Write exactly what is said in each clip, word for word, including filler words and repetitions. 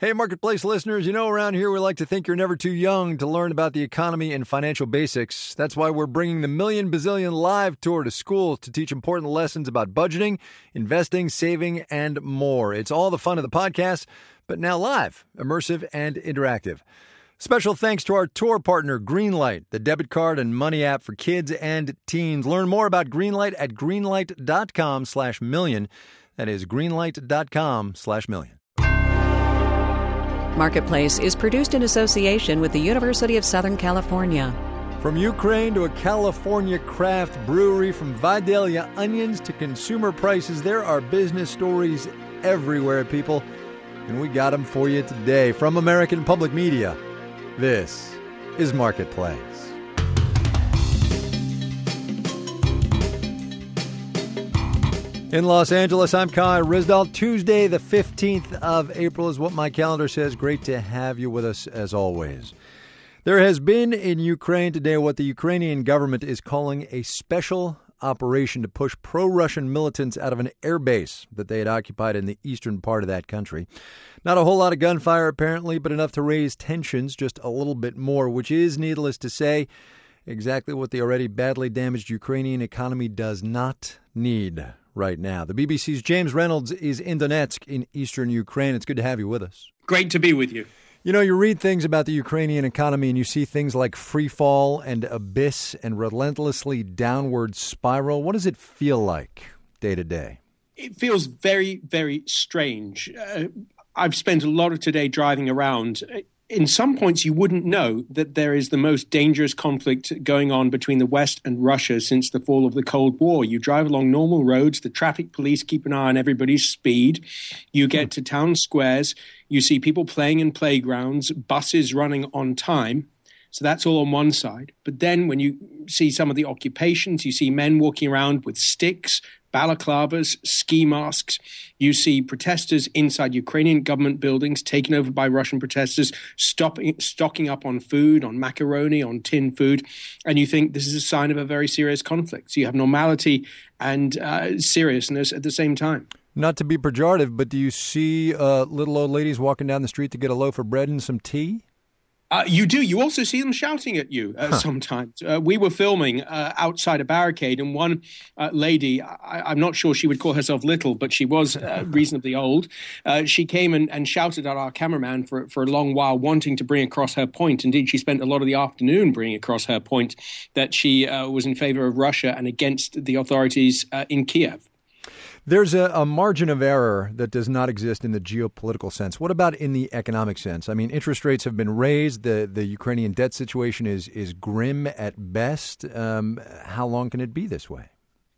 Hey, Marketplace listeners, you know around here we like to think you're never too young to learn about the economy and financial basics. That's why we're bringing the Million Bazillion Live Tour to schools to teach important lessons about budgeting, investing, saving, and more. It's all the fun of the podcast, but now live, immersive, and interactive. Special thanks to our tour partner, Greenlight, the debit card and money app for kids and teens. Learn more about Greenlight at greenlight.com slash million. That is greenlight.com slash million. Marketplace is produced in association with the University of Southern California. From Ukraine to a California craft brewery, from Vidalia onions to consumer prices, there are business stories everywhere, people. And we got them for you today. From American Public Media, this is Marketplace. In Los Angeles, I'm Kai Ryssdal. Tuesday, the fifteenth of April is what my calendar says. Great to have you with us, as always. There has been in Ukraine today what the Ukrainian government is calling a special operation to push pro-Russian militants out of an airbase that they had occupied in the eastern part of that country. Not a whole lot of gunfire, apparently, but enough to raise tensions just a little bit more, which is, needless to say, exactly what the already badly damaged Ukrainian economy does not need right now. The B B C's James Reynolds is in Donetsk in eastern Ukraine. It's good to have you with us. Great to be with you. You know, you read things about the Ukrainian economy and you see things like free fall and abyss and relentlessly downward spiral. What does it feel like day to day? It feels very, very strange. Uh, I've spent a lot of today driving around. In some points, you wouldn't know that there is the most dangerous conflict going on between the West and Russia since the fall of the Cold War. You drive along normal roads, the traffic police keep an eye on everybody's speed. You get to town squares, you see people playing in playgrounds, buses running on time. So that's all on one side. But then when you see some of the occupations, you see men walking around with sticks, balaclavas, ski masks. You see protesters inside Ukrainian government buildings taken over by Russian protesters, stopping, stocking up on food, on macaroni, on tin food. And you think this is a sign of a very serious conflict. So you have normality and uh, seriousness at the same time. Not to be pejorative, but do you see uh, little old ladies walking down the street to get a loaf of bread and some tea? Uh, you do. You also see them shouting at you uh, huh. sometimes. Uh, we were filming uh, outside a barricade, and one uh, lady, I, I'm not sure she would call herself little, but she was uh, reasonably old. Uh, she came and, and shouted at our cameraman for, for a long while, wanting to bring across her point. Indeed, she spent a lot of the afternoon bringing across her point that she uh, was in favor of Russia and against the authorities uh, in Kiev. There's a, a margin of error that does not exist in the geopolitical sense. What about in the economic sense? I mean, interest rates have been raised. The, the Ukrainian debt situation is, is grim at best. Um, how long can it be this way?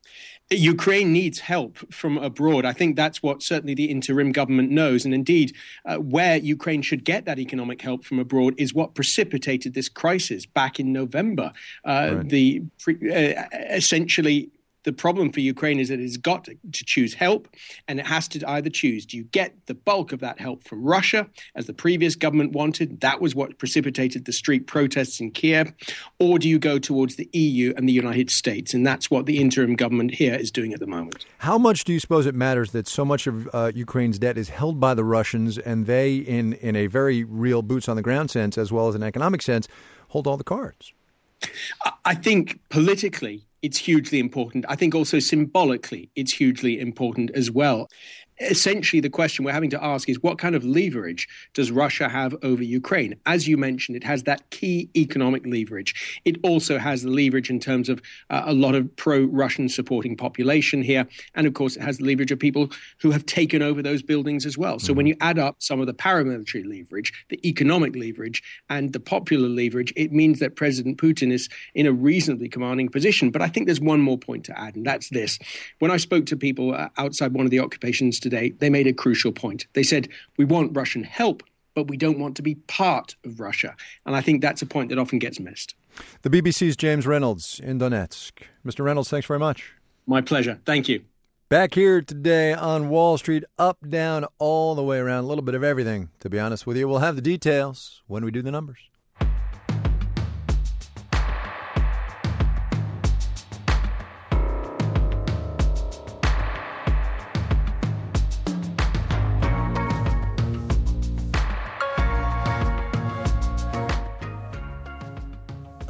Ukraine needs help from abroad. I think that's what certainly the interim government knows. And indeed, uh, where Ukraine should get that economic help from abroad is what precipitated this crisis back in November. Uh, right. The uh, essentially... The problem for Ukraine is that it's got to choose help, and it has to either choose. Do you get the bulk of that help from Russia, as the previous government wanted? That was what precipitated the street protests in Kiev. Or do you go towards the E U and the United States? And that's what the interim government here is doing at the moment. How much do you suppose it matters that so much of uh, Ukraine's debt is held by the Russians, and they, in, in a very real boots-on-the-ground sense, as well as an economic sense, hold all the cards? I think politically, it's hugely important. I think also symbolically, it's hugely important as well. Essentially, the question we're having to ask is what kind of leverage does Russia have over Ukraine? As you mentioned, it has that key economic leverage. It also has the leverage in terms of uh, a lot of pro-Russian supporting population here. And of course, it has the leverage of people who have taken over those buildings as well. So mm-hmm. when you add up some of the paramilitary leverage, the economic leverage, and the popular leverage, it means that President Putin is in a reasonably commanding position. But I think there's one more point to add, and that's this. When I spoke to people uh, outside one of the occupations today, they made a crucial point. They said, we want Russian help, but we don't want to be part of Russia. And I think that's a point that often gets missed. The B B C's James Reynolds in Donetsk. Mister Reynolds, thanks very much. My pleasure. Thank you. Back here today on Wall Street, up, down, all the way around, a little bit of everything, to be honest with you. We'll have the details when we do the numbers.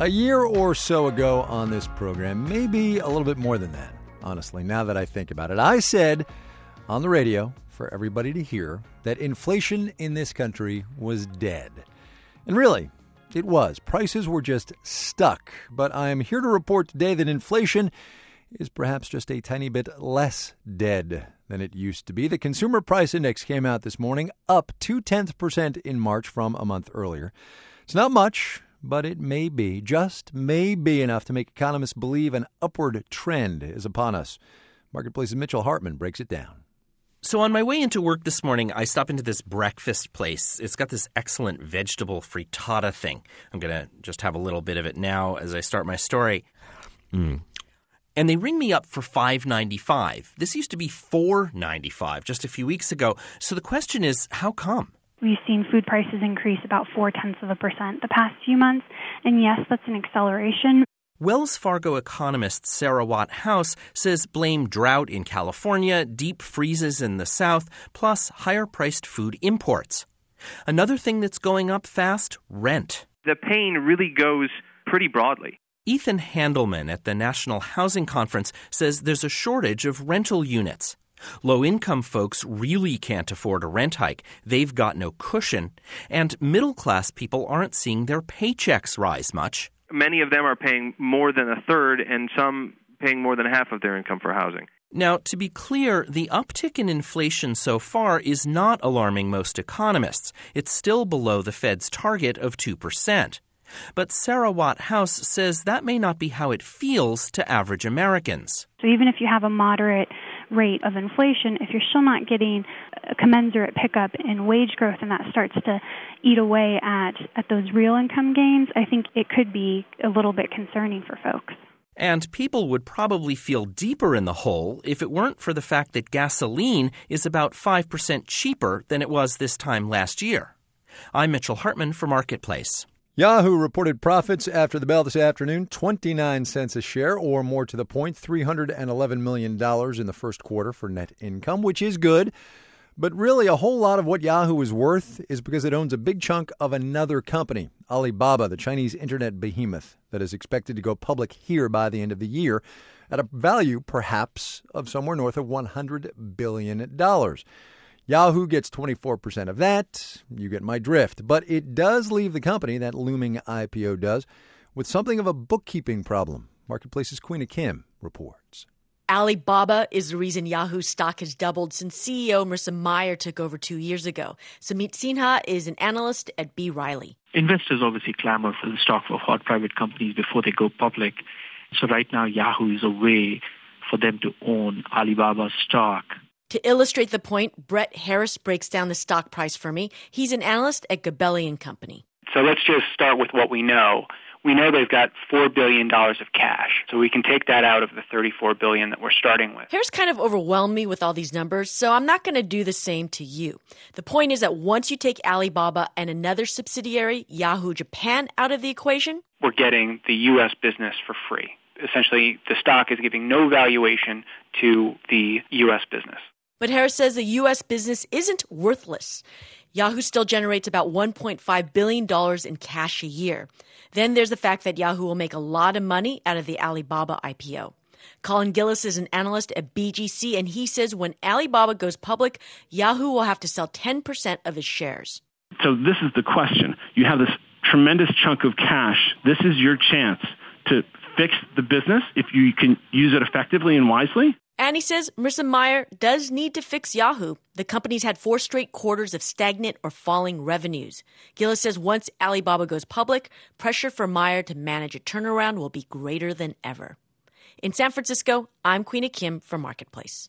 A year or so ago on this program, maybe a little bit more than that, honestly, now that I think about it, I said on the radio for everybody to hear that inflation in this country was dead. And really, it was. Prices were just stuck. But I am here to report today that inflation is perhaps just a tiny bit less dead than it used to be. The Consumer Price Index came out this morning, up two-tenths percent in March from a month earlier. It's not much, but it may be, just may be enough to make economists believe an upward trend is upon us. Marketplace's Mitchell Hartman breaks it down. So on my way into work this morning, I stopped into this breakfast place. It's got this excellent vegetable frittata thing. I'm going to just have a little bit of it now as I start my story. Mm. And they ring me up for five ninety-five. This used to be four ninety-five just a few weeks ago. So the question is, how come? We've seen food prices increase about four-tenths of a percent the past few months. And yes, that's an acceleration. Wells Fargo economist Sarah Watt-House says blame drought in California, deep freezes in the South, plus higher-priced food imports. Another thing that's going up fast, rent. The pain really goes pretty broadly. Ethan Handelman at the National Housing Conference says there's a shortage of rental units. Low-income folks really can't afford a rent hike. They've got no cushion. And middle-class people aren't seeing their paychecks rise much. Many of them are paying more than a third and some paying more than half of their income for housing. Now, to be clear, the uptick in inflation so far is not alarming most economists. It's still below the Fed's target of two percent. But Sarah Watt-House says that may not be how it feels to average Americans. So even if you have a moderate rate of inflation, if you're still not getting a commensurate pickup in wage growth and that starts to eat away at, at those real income gains, I think it could be a little bit concerning for folks. And people would probably feel deeper in the hole if it weren't for the fact that gasoline is about five percent cheaper than it was this time last year. I'm Mitchell Hartman for Marketplace. Yahoo reported profits after the bell this afternoon, twenty-nine cents a share, or more to the point, three hundred eleven million dollars in the first quarter for net income, which is good. But really, a whole lot of what Yahoo is worth is because it owns a big chunk of another company, Alibaba, the Chinese internet behemoth that is expected to go public here by the end of the year at a value, perhaps, of somewhere north of one hundred billion dollars. Yahoo gets twenty-four percent of that. You get my drift. But it does leave the company, that looming I P O does, with something of a bookkeeping problem. Marketplace's Queena Kim reports. Alibaba is the reason Yahoo's stock has doubled since C E O Marissa Mayer took over two years ago. Samit Sinha is an analyst at B. Riley. Investors obviously clamor for the stock of hot private companies before they go public. So right now, Yahoo is a way for them to own Alibaba's stock. To illustrate the point, Brett Harris breaks down the stock price for me. He's an analyst at Gabelli and Company. So let's just start with what we know. We know they've got four billion dollars of cash, so we can take that out of the thirty-four billion dollars that we're starting with. Harris kind of overwhelmed me with all these numbers, so I'm not going to do the same to you. The point is that once you take Alibaba and another subsidiary, Yahoo Japan, out of the equation, we're getting the U S business for free. Essentially, the stock is giving no valuation to the U S business. But Harris says the U S business isn't worthless. Yahoo still generates about one point five billion dollars in cash a year. Then there's the fact that Yahoo will make a lot of money out of the Alibaba I P O. Colin Gillis is an analyst at B G C, and he says when Alibaba goes public, Yahoo will have to sell ten percent of its shares. So this is the question. You have this tremendous chunk of cash. This is your chance to fix the business if you can use it effectively and wisely. And he says Marissa Mayer does need to fix Yahoo. The company's had four straight quarters of stagnant or falling revenues. Gillis says once Alibaba goes public, pressure for Mayer to manage a turnaround will be greater than ever. In San Francisco, I'm Queena Kim for Marketplace.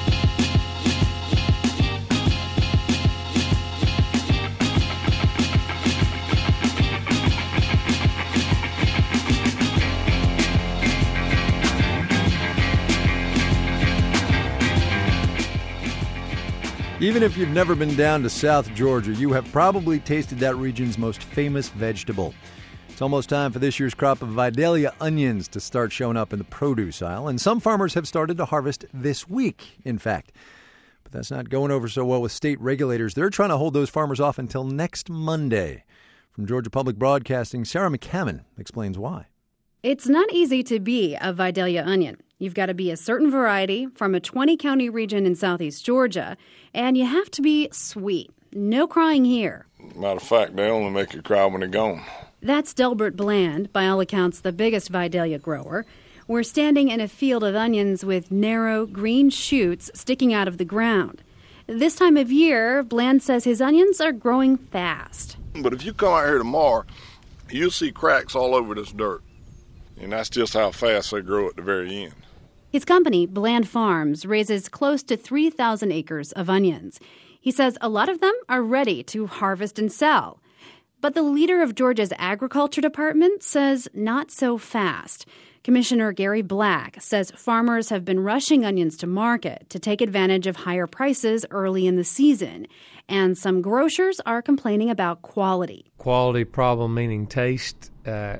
Even if you've never been down to South Georgia, you have probably tasted that region's most famous vegetable. It's almost time for this year's crop of Vidalia onions to start showing up in the produce aisle, and some farmers have started to harvest this week, in fact. But that's not going over so well with state regulators. They're trying to hold those farmers off until next Monday. From Georgia Public Broadcasting, Sarah McCammon explains why. It's not easy to be a Vidalia onion. You've got to be a certain variety from a twenty-county region in southeast Georgia, and you have to be sweet. No crying here. Matter of fact, they only make you cry when they're gone. That's Delbert Bland, by all accounts the biggest Vidalia grower. We're standing in a field of onions with narrow green shoots sticking out of the ground. This time of year, Bland says his onions are growing fast. But if you come out here tomorrow, you'll see cracks all over this dirt. And that's just how fast they grow at the very end. His company, Bland Farms, raises close to three thousand acres of onions. He says a lot of them are ready to harvest and sell. But the leader of Georgia's Agriculture Department says not so fast. Commissioner Gary Black says farmers have been rushing onions to market to take advantage of higher prices early in the season. And some grocers are complaining about quality. Quality problem meaning taste, uh,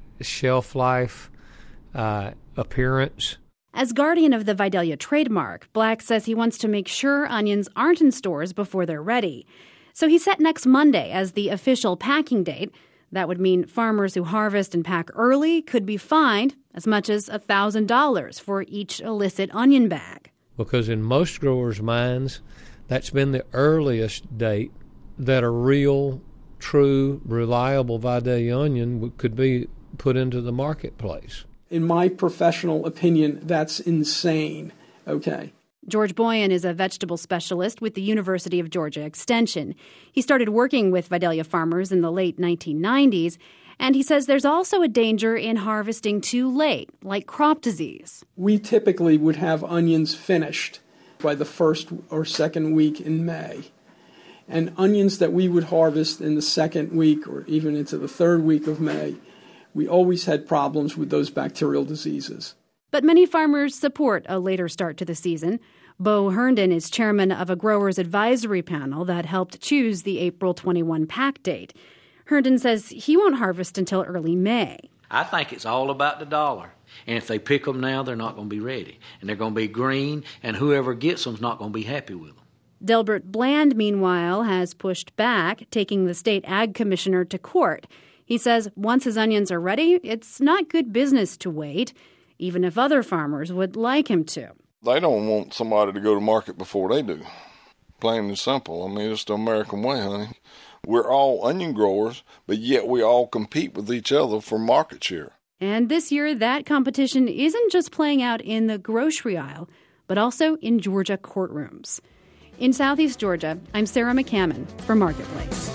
shelf life, uh, appearance. As guardian of the Vidalia trademark, Black says he wants to make sure onions aren't in stores before they're ready. So he set next Monday as the official packing date. That would mean farmers who harvest and pack early could be fined as much as one thousand dollars for each illicit onion bag. Because in most growers' minds, that's been the earliest date that a real, true, reliable Vidalia onion could be put into the marketplace. In my professional opinion, that's insane. Okay. George Boyan is a vegetable specialist with the University of Georgia Extension. He started working with Vidalia farmers in the late nineteen nineties, and he says there's also a danger in harvesting too late, like crop disease. We typically would have onions finished by the first or second week in May. And onions that we would harvest in the second week or even into the third week of May, we always had problems with those bacterial diseases. But many farmers support a later start to the season. Bo Herndon is chairman of a growers' advisory panel that helped choose the April twenty-first pack date. Herndon says he won't harvest until early May. I think it's all about the dollar. And if they pick them now, they're not going to be ready. And they're going to be green, and whoever gets them is not going to be happy with them. Delbert Bland, meanwhile, has pushed back, taking the state ag commissioner to court. He says once his onions are ready, it's not good business to wait, even if other farmers would like him to. They don't want somebody to go to market before they do. Plain and simple. I mean, it's the American way, honey. We're all onion growers, but yet we all compete with each other for market share. And this year, that competition isn't just playing out in the grocery aisle, but also in Georgia courtrooms. In Southeast Georgia, I'm Sarah McCammon for Marketplace.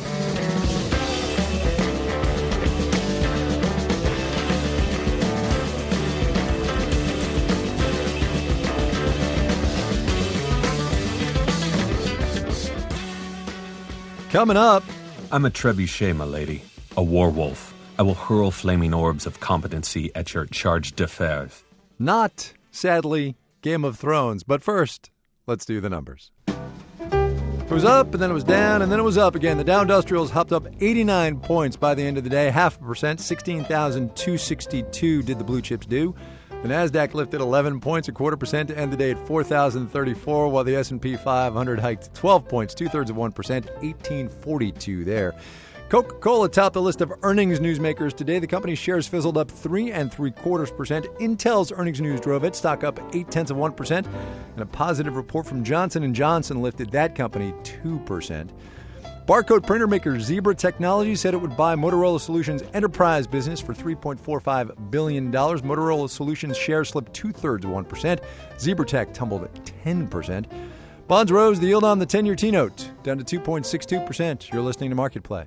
Coming up, I'm a trebuchet, my lady, a war wolf. I will hurl flaming orbs of competency at your charge d'affaires. Not, sadly, Game of Thrones. But first, let's do the numbers. It was up, and then it was down, and then it was up again. The Dow Industrials hopped up eighty-nine points by the end of the day, half a percent, sixteen thousand two hundred sixty-two did the blue chips do. The Nasdaq lifted eleven points, a quarter percent, to end the day at four thousand thirty-four, while the S and P five hundred hiked twelve points, two-thirds of one percent, eighteen forty-two there. Coca-Cola topped the list of earnings newsmakers today. The company's shares fizzled up three and three quarters percent. Intel's earnings news drove it, stock up eight tenths of one percent, and a positive report from Johnson and Johnson lifted that company two percent. Barcode printer maker Zebra Technology said it would buy Motorola Solutions' enterprise business for three point four five billion dollars. Motorola Solutions shares slipped two-thirds of one percent. Zebra Tech tumbled at ten percent. Bonds rose, the yield on the ten-year T-note down to two point six two percent. You're listening to Marketplace.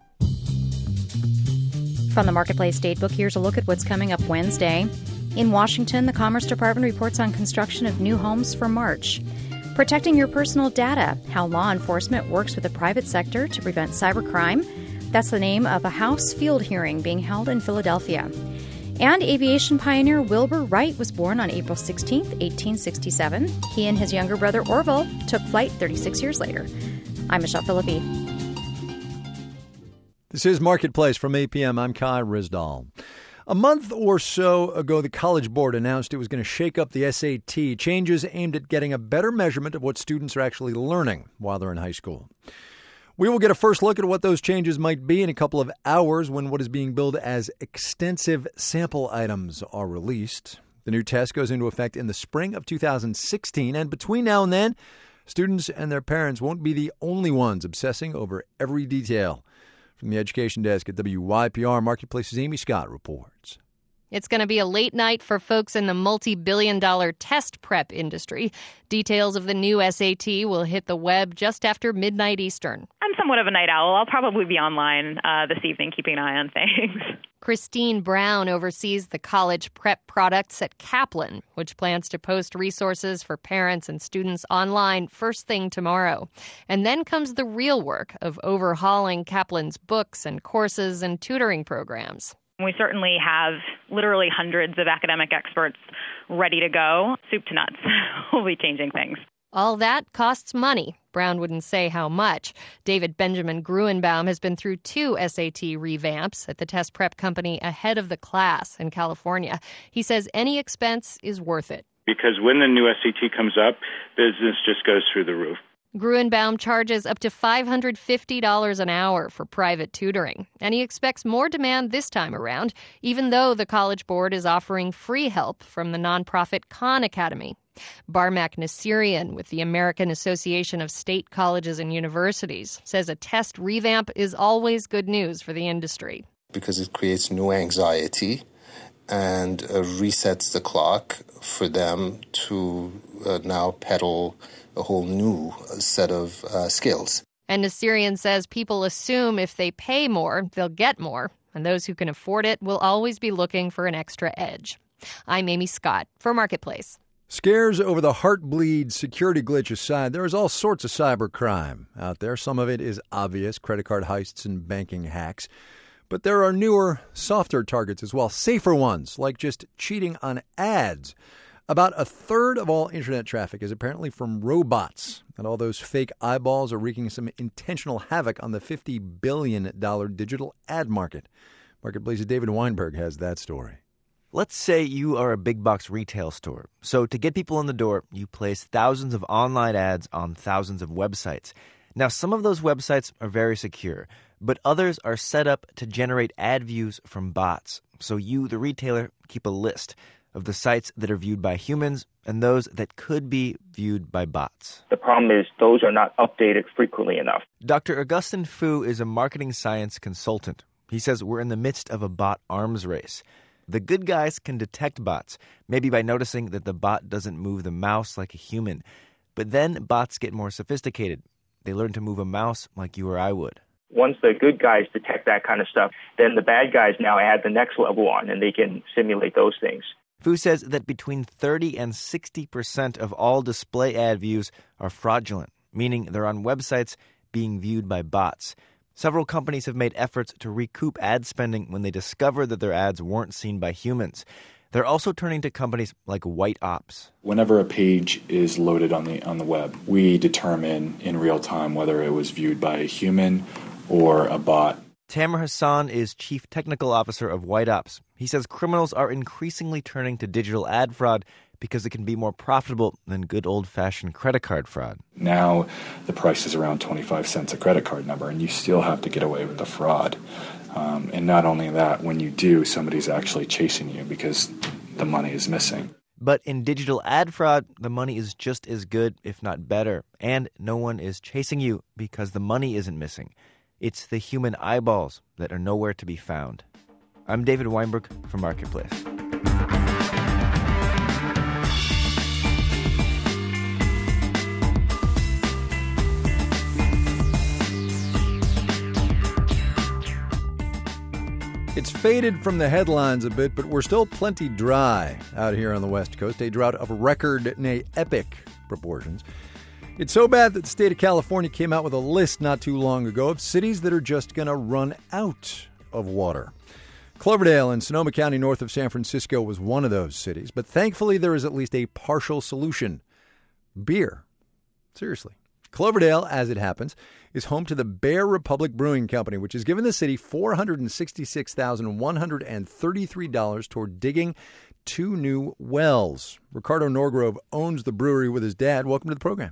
From the Marketplace Datebook, here's a look at what's coming up Wednesday. In Washington, the Commerce Department reports on construction of new homes for March. Protecting your personal data, how law enforcement works with the private sector to prevent cybercrime. That's the name of a House field hearing being held in Philadelphia. And aviation pioneer Wilbur Wright was born on April sixteenth, eighteen sixty-seven. He and his younger brother Orville took flight thirty-six years later. I'm Michelle Philippi. This is Marketplace from eight p.m. I'm Kai Rizdal. A month or so ago, the College Board announced it was going to shake up the S A T, changes aimed at getting a better measurement of what students are actually learning while they're in high school. We will get a first look at what those changes might be in a couple of hours when what is being billed as extensive sample items are released. The new test goes into effect in the spring of two thousand sixteen, and between now and then, students and their parents won't be the only ones obsessing over every detail. From the Education Desk at W Y P R, Marketplace's Amy Scott reports. It's going to be a late night for folks in the multi-billion dollar test prep industry. Details of the new S A T will hit the web just after midnight Eastern. I'm somewhat of a night owl. I'll probably be online uh, this evening, keeping an eye on things. Christine Brown oversees the college prep products at Kaplan, which plans to post resources for parents and students online first thing tomorrow. And then comes the real work of overhauling Kaplan's books and courses and tutoring programs. We certainly have literally hundreds of academic experts ready to go. Soup to nuts. We'll be changing things. All that costs money. Brown wouldn't say how much. David Benjamin Gruenbaum has been through two S A T revamps at the test prep company ahead of the class in California. He says any expense is worth it. Because when the new S A T comes up, business just goes through the roof. Gruenbaum charges up to five hundred fifty dollars an hour for private tutoring, and he expects more demand this time around, even though the College Board is offering free help from the nonprofit Khan Academy. Barmak Nasirian with the American Association of State Colleges and Universities says a test revamp is always good news for the industry. Because it creates new anxiety and uh, resets the clock for them to uh, now peddle a whole new set of uh, skills. And Nasirian says people assume if they pay more, they'll get more, and those who can afford it will always be looking for an extra edge. I'm Amy Scott for Marketplace. Scares over the Heartbleed security glitch aside, there is all sorts of cyber crime out there. Some of it is obvious, credit card heists and banking hacks. But there are newer, softer targets as well, safer ones, like just cheating on ads. About a third of all internet traffic is apparently from robots, and all those fake eyeballs are wreaking some intentional havoc on the fifty billion dollars digital ad market. Marketplace's David Weinberg has that story. Let's say you are a big box retail store. So to get people in the door, you place thousands of online ads on thousands of websites. Now, some of those websites are very secure, but others are set up to generate ad views from bots. So you, the retailer, keep a list of the sites that are viewed by humans and those that could be viewed by bots. The problem is those are not updated frequently enough. Doctor Augustin Fu is a marketing science consultant. He says we're in the midst of a bot arms race. The good guys can detect bots, maybe by noticing that the bot doesn't move the mouse like a human. But then bots get more sophisticated. They learn to move a mouse like you or I would. Once the good guys detect that kind of stuff, then the bad guys now add the next level on, and they can simulate those things. Fu says that between thirty and sixty percent of all display ad views are fraudulent, meaning they're on websites being viewed by bots. Several companies have made efforts to recoup ad spending when they discover that their ads weren't seen by humans. They're also turning to companies like White Ops. Whenever a page is loaded on the on the web, we determine in real time whether it was viewed by a human or a bot. Tamer Hassan is Chief Technical Officer of White Ops. He says criminals are increasingly turning to digital ad fraud because it can be more profitable than good old-fashioned credit card fraud. Now the price is around twenty-five cents a credit card number, and you still have to get away with the fraud. Um, and not only that, when you do, somebody's actually chasing you because the money is missing. But in digital ad fraud, the money is just as good, if not better. And no one is chasing you because the money isn't missing. It's the human eyeballs that are nowhere to be found. I'm David Weinberg for Marketplace. It's faded from the headlines a bit, but we're still plenty dry out here on the West Coast, a drought of record, nay, epic proportions. It's so bad that the state of California came out with a list not too long ago of cities that are just going to run out of water. Cloverdale in Sonoma County north of San Francisco was one of those cities, but thankfully there is at least a partial solution. Beer. Seriously. Cloverdale, as it happens, is home to the Bear Republic Brewing Company, which has given the city four hundred sixty-six thousand one hundred thirty-three dollars toward digging two new wells. Ricardo Norgrove owns the brewery with his dad. Welcome to the program.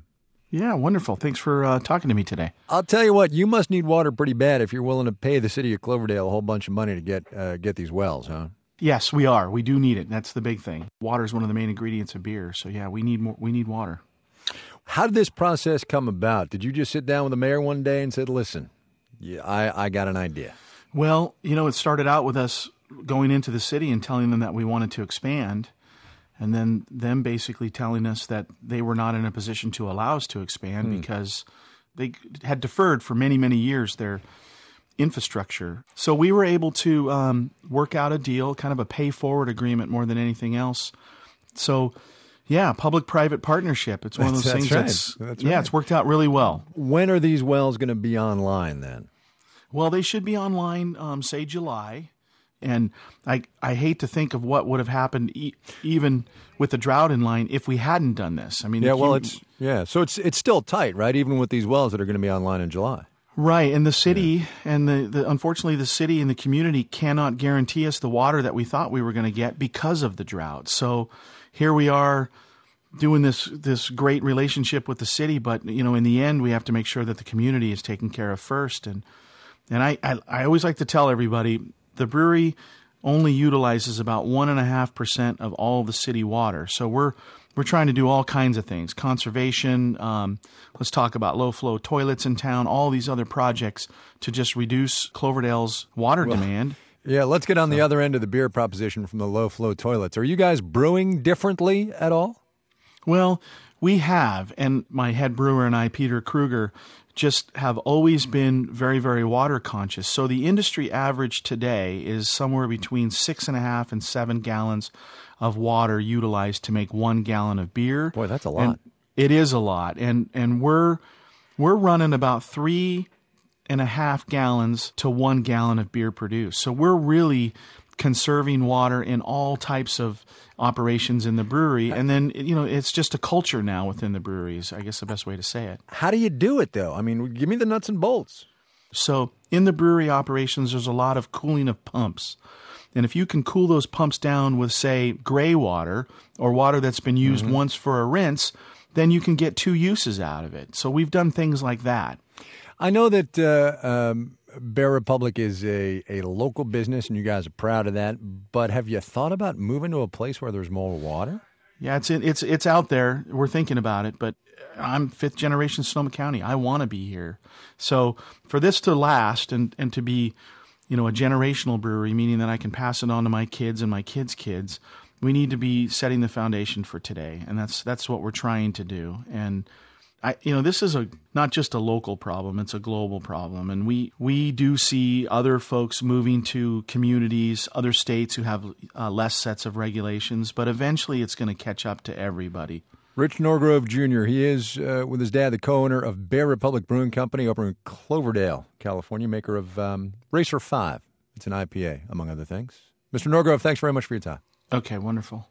Yeah, wonderful. Thanks for uh, talking to me today. I'll tell you what, you must need water pretty bad if you're willing to pay the city of Cloverdale a whole bunch of money to get uh, get these wells, huh? Yes, we are. We do need it. That's the big thing. Water is one of the main ingredients of beer. So, yeah, we need more. We need water. How did this process come about? Did you just sit down with the mayor one day and said, listen, yeah, I, I got an idea? Well, you know, it started out with us going into the city and telling them that we wanted to expand, and then them basically telling us that they were not in a position to allow us to expand hmm. because they had deferred for many, many years their infrastructure. So we were able to um, work out a deal, kind of a pay-forward agreement more than anything else. So, yeah, public-private partnership. It's one of those that's things right. that's, that's yeah, right. it's worked out really well. When are these wells going to be online then? Well, they should be online, um, say, July. And I I hate to think of what would have happened e- even with the drought in line if we hadn't done this. I mean, yeah, well, you, it's yeah, so it's it's still tight, right? Even with these wells that are going to be online in July, right? And the city yeah. and the, the unfortunately the city and the community cannot guarantee us the water that we thought we were going to get because of the drought. So here we are doing this this great relationship with the city, but you know, in the end, we have to make sure that the community is taken care of first. And and I I, I always like to tell everybody, the brewery only utilizes about one and a half percent of all the city water. So we're we're trying to do all kinds of things: conservation. Um, let's talk about low flow toilets in town. All these other projects to just reduce Cloverdale's water well, demand. Yeah, let's get on the other end of the beer proposition from the low flow toilets. Are you guys brewing differently at all? Well, we have, and my head brewer and I, Peter Kruger, just have always been very, very water conscious. So the industry average today is somewhere between six and a half and seven gallons of water utilized to make one gallon of beer. Boy, that's a lot. And it is a lot, and and we're we're running about three and a half gallons to one gallon of beer produced. So we're really conserving water in all types of operations in the brewery. And then, you know, it's just a culture now within the breweries, I guess the best way to say it. How do you do it, though? I mean, give me the nuts and bolts. So in the brewery operations, there's a lot of cooling of pumps. And if you can cool those pumps down with, say, gray water or water that's been used mm-hmm. once for a rinse, then you can get two uses out of it. So we've done things like that. I know that uh, um, Bear Republic is a, a local business, and you guys are proud of that. But have you thought about moving to a place where there's more water? Yeah, it's it's it's out there. We're thinking about it, but I'm fifth generation Sonoma County. I want to be here. So for this to last and, and to be, you know, a generational brewery, meaning that I can pass it on to my kids and my kids' kids, we need to be setting the foundation for today, and that's that's what we're trying to do. And I, you know, this is a not just a local problem; it's a global problem, and we we do see other folks moving to communities, other states who have uh, less sets of regulations. But eventually, it's going to catch up to everybody. Rich Norgrove Junior He is, uh, with his dad, the co-owner of Bear Republic Brewing Company over in Cloverdale, California, maker of um, Racer Five. It's an I P A, among other things. Mister Norgrove, thanks very much for your time. Okay, wonderful.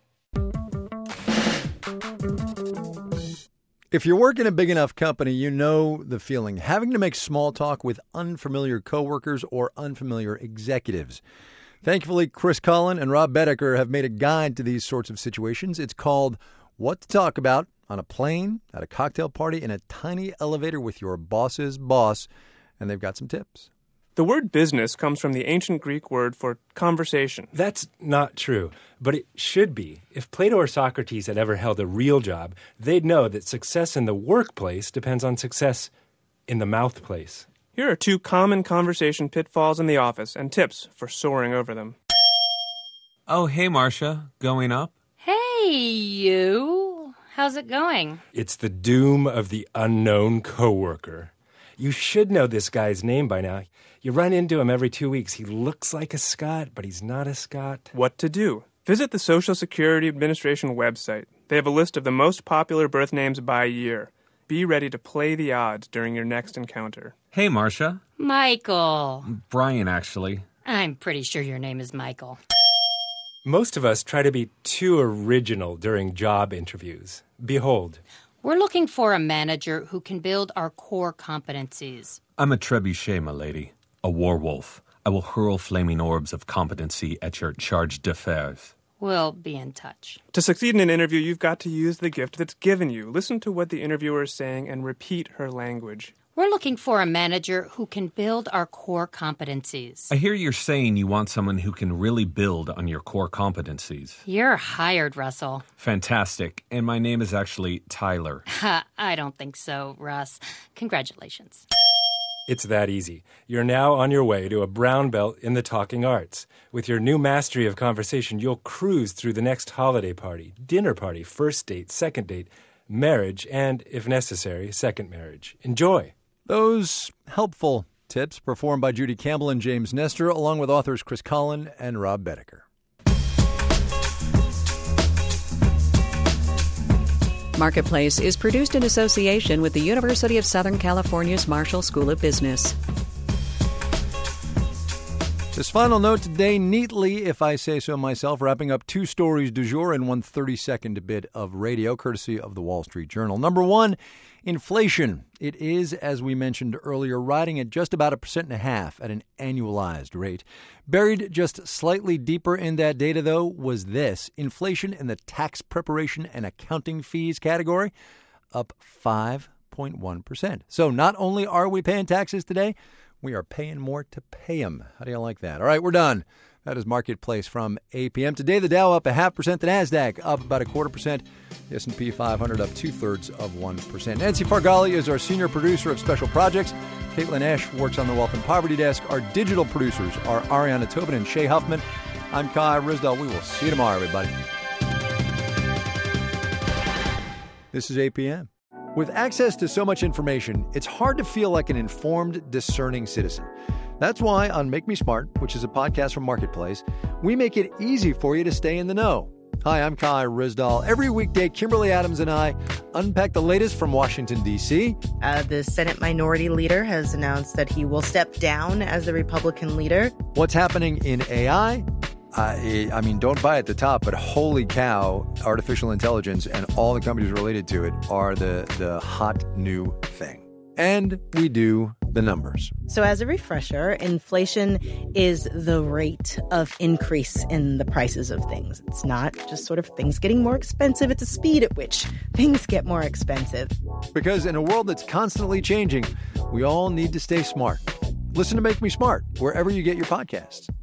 If you work in a big enough company, you know the feeling. Having to make small talk with unfamiliar coworkers or unfamiliar executives. Thankfully, Chris Cullen and Rob Bedecker have made a guide to these sorts of situations. It's called What to Talk About on a Plane, at a Cocktail Party, in a Tiny Elevator with Your Boss's Boss. And they've got some tips. The word business comes from the ancient Greek word for conversation. That's not true, but it should be. If Plato or Socrates had ever held a real job, they'd know that success in the workplace depends on success in the mouth place. Here are two common conversation pitfalls in the office and tips for soaring over them. Oh, hey, Marcia. Going up? Hey, you. How's it going? It's the doom of the unknown coworker. You should know this guy's name by now. You run into him every two weeks. He looks like a Scot, but he's not a Scot. What to do? Visit the Social Security Administration website. They have a list of the most popular birth names by year. Be ready to play the odds during your next encounter. Hey, Marcia. Michael. Brian, actually. I'm pretty sure your name is Michael. Most of us try to be too original during job interviews. Behold. We're looking for a manager who can build our core competencies. I'm a trebuchet, my lady. A war wolf. I will hurl flaming orbs of competency at your charge d'affaires. We'll be in touch. To succeed in an interview, you've got to use the gift that's given you. Listen to what the interviewer is saying and repeat her language. We're looking for a manager who can build our core competencies. I hear you're saying you want someone who can really build on your core competencies. You're hired, Russell. Fantastic. And my name is actually Tyler. Ha, I don't think so, Russ. Congratulations. It's that easy. You're now on your way to a brown belt in the talking arts. With your new mastery of conversation, you'll cruise through the next holiday party, dinner party, first date, second date, marriage, and, if necessary, second marriage. Enjoy. Those helpful tips performed by Judy Campbell and James Nestor, along with authors Chris Collin and Rob Bedecker. Marketplace is produced in association with the University of Southern California's Marshall School of Business. This final note today, neatly, if I say so myself, wrapping up two stories du jour in one thirty-second bit of radio, courtesy of the Wall Street Journal. Number one, inflation. It is, as we mentioned earlier, riding at just about a percent and a half at an annualized rate. Buried just slightly deeper in that data, though, was this. Inflation in the tax preparation and accounting fees category, up five point one percent. So not only are we paying taxes today, we are paying more to pay them. How do you like that? All right, we're done. That is Marketplace from A P M. Today, the Dow up a half percent. The NASDAQ up about a quarter percent. The S and P five hundred up two-thirds of one percent. Nancy Fargali is our senior producer of special projects. Caitlin Esch works on the Wealth and Poverty Desk. Our digital producers are Ariana Tobin and Shay Huffman. I'm Kai Risdell. We will see you tomorrow, everybody. This is A P M. With access to so much information, it's hard to feel like an informed, discerning citizen. That's why on Make Me Smart, which is a podcast from Marketplace, we make it easy for you to stay in the know. Hi, I'm Kai Risdall. Every weekday, Kimberly Adams and I unpack the latest from Washington, D C Uh, the Senate Minority Leader has announced that he will step down as the Republican leader. What's happening in A I? Uh, I mean, don't buy at the top, but holy cow, artificial intelligence and all the companies related to it are the, the hot new thing. And we do the numbers. So as a refresher, inflation is the rate of increase in the prices of things. It's not just sort of things getting more expensive. It's a speed at which things get more expensive. Because in a world that's constantly changing, we all need to stay smart. Listen to Make Me Smart wherever you get your podcasts.